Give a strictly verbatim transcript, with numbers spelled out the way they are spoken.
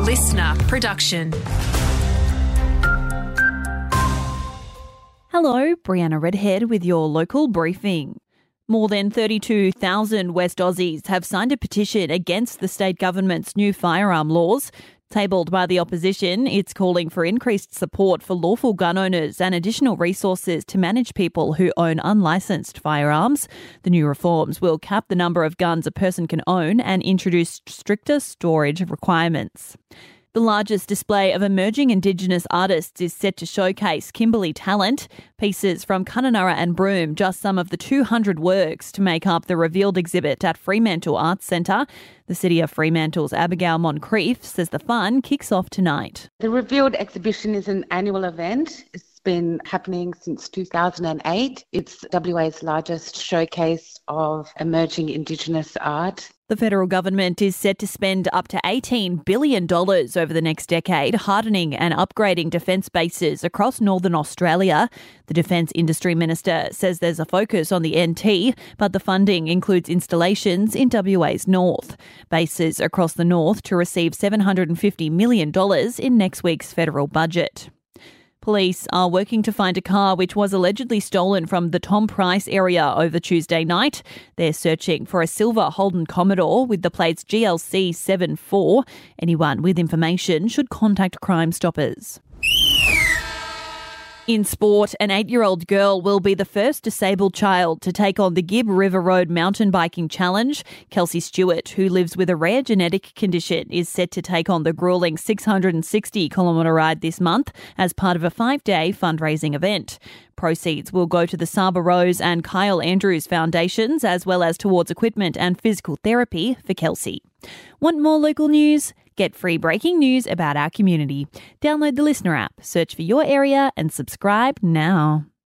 listener production. Hello, Brianna Redhead with your local briefing. More than thirty-two thousand West Aussies have signed a petition against the state government's new firearm laws. Tabled by the opposition, it's calling for increased support for lawful gun owners and additional resources to manage people who own unlicensed firearms. The new reforms will cap the number of guns a person can own and introduce stricter storage requirements. The largest display of emerging Indigenous artists is set to showcase Kimberley talent. Pieces from Kununurra and Broome, just some of the two hundred works to make up the revealed exhibit at Fremantle Arts Centre. The City of Fremantle's Abigail Moncrief says the fun kicks off tonight. The revealed exhibition is an annual event. It's been happening since two thousand eight. It's W A's largest showcase of emerging Indigenous art. The federal government is set to spend up to eighteen billion dollars over the next decade hardening and upgrading defence bases across northern Australia. The Defence Industry Minister says there's a focus on the N T, but the funding includes installations in W A's north. Bases across the north to receive seven hundred fifty million dollars in next week's federal budget. Police are working to find a car which was allegedly stolen from the Tom Price area over Tuesday night. They're searching for a silver Holden Commodore with the plates G L C seven four. Anyone with information should contact Crime Stoppers. In sport, an eight-year-old girl will be the first disabled child to take on the Gibb River Road Mountain Biking Challenge. Kelsey Stewart, who lives with a rare genetic condition, is set to take on the gruelling six hundred sixty kilometre ride this month as part of a five-day fundraising event. Proceeds will go to the Saba Rose and Kyle Andrews Foundations, as well as towards equipment and physical therapy for Kelsey. Want more local news? Get free breaking news about our community. Download the Listener app, search for your area and subscribe now.